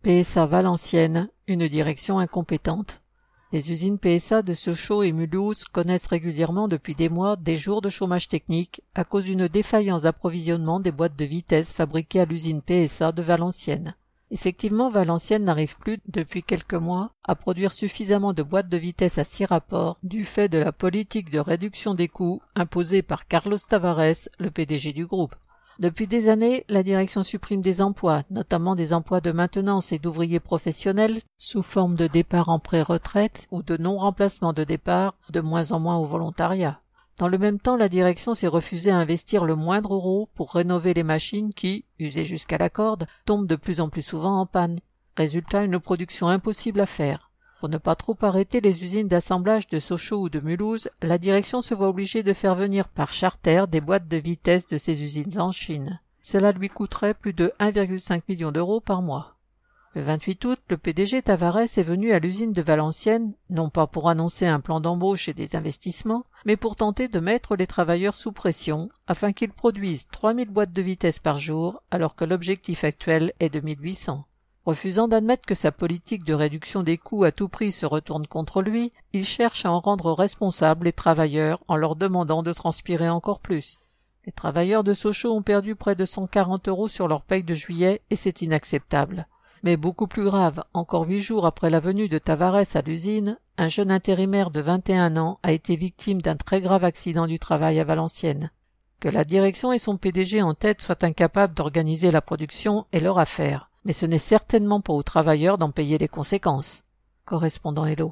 PSA Valenciennes, une direction incompétente. Les usines PSA de Sochaux et Mulhouse connaissent régulièrement depuis des mois des jours de chômage technique à cause d'une défaillance d'approvisionnement des boîtes de vitesse fabriquées à l'usine PSA de Valenciennes. Effectivement, Valenciennes n'arrive plus, depuis quelques mois, à produire suffisamment de boîtes de vitesse à 6 rapports du fait de la politique de réduction des coûts imposée par Carlos Tavares, le PDG du groupe. Depuis des années, la direction supprime des emplois, notamment des emplois de maintenance et d'ouvriers professionnels, sous forme de départ en pré-retraite ou de non-remplacement de départ, de moins en moins au volontariat. Dans le même temps, la direction s'est refusée à investir le moindre euro pour rénover les machines qui, usées jusqu'à la corde, tombent de plus en plus souvent en panne. Résultat, une production impossible à faire. Pour ne pas trop arrêter les usines d'assemblage de Sochaux ou de Mulhouse, la direction se voit obligée de faire venir par charter des boîtes de vitesse de ces usines en Chine. Cela lui coûterait plus de 1,5 million d'euros par mois. Le 28 août, le PDG Tavares est venu à l'usine de Valenciennes, non pas pour annoncer un plan d'embauche et des investissements, mais pour tenter de mettre les travailleurs sous pression afin qu'ils produisent 3000 boîtes de vitesse par jour alors que l'objectif actuel est de 1800. Refusant d'admettre que sa politique de réduction des coûts à tout prix se retourne contre lui, il cherche à en rendre responsables les travailleurs en leur demandant de transpirer encore plus. Les travailleurs de Sochaux ont perdu près de 140 € sur leur paye de juillet et c'est inacceptable. Mais beaucoup plus grave, encore 8 jours après la venue de Tavares à l'usine, un jeune intérimaire de 21 ans a été victime d'un très grave accident du travail à Valenciennes. Que la direction et son PDG en tête soient incapables d'organiser la production est leur affaire. Mais ce n'est certainement pas aux travailleurs d'en payer les conséquences. Correspondant Hello.